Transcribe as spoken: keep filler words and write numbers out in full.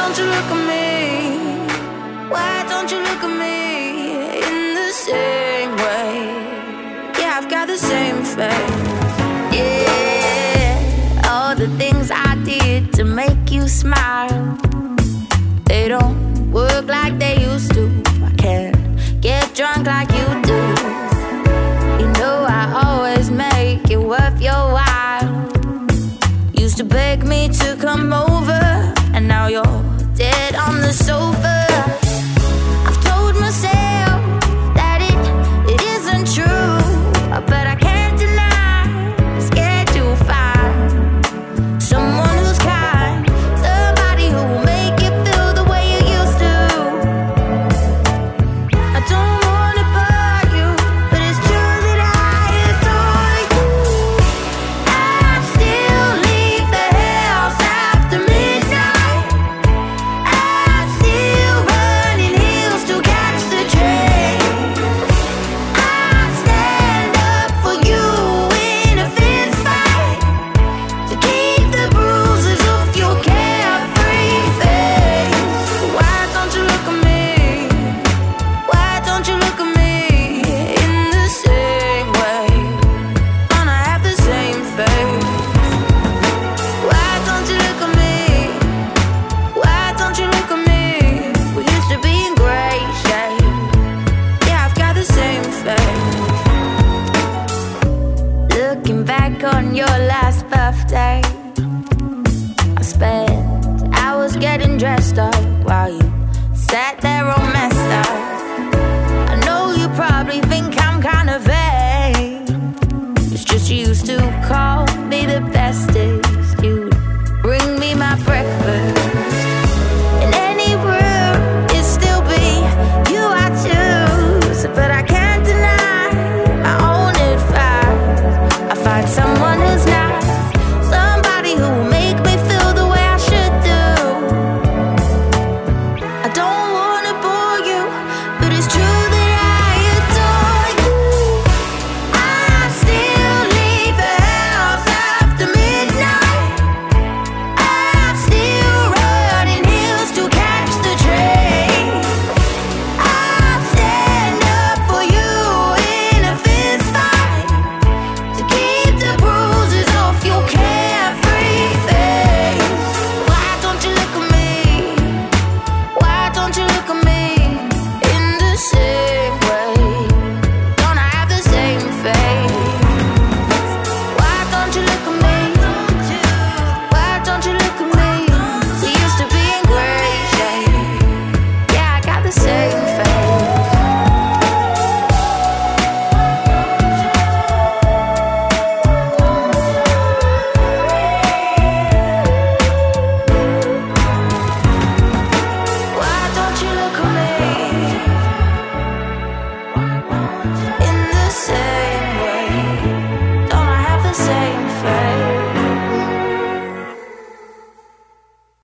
don't you look at me? Why don't you look at me in the same way? Yeah, I've got the same face. Yeah, all the things I did to make you smile, they don't work like they used to. I can't get drunk like you do. You know I always make it worth your while. Used to beg me to come over, and now you're dead on the sofa. I've told myself that it, it isn't true, but I can't deny, scared to find someone who's kind, somebody who will make you feel the way you used to. I don't wanna bug you, but it's true that I adore you. I still leave the house after midnight. I'm still running hills to catch the train. I stand up for you in a fist fight, to keep the bruises off your carefree face. Why don't you look at me? Why don't you look at me in the same way? Wanna have the same face. Why don't you look at me? Why don't you look at me? We used to be in great shape. Yeah, I've got the same face. Looking back on your last birthday, I spent hours getting dressed up while you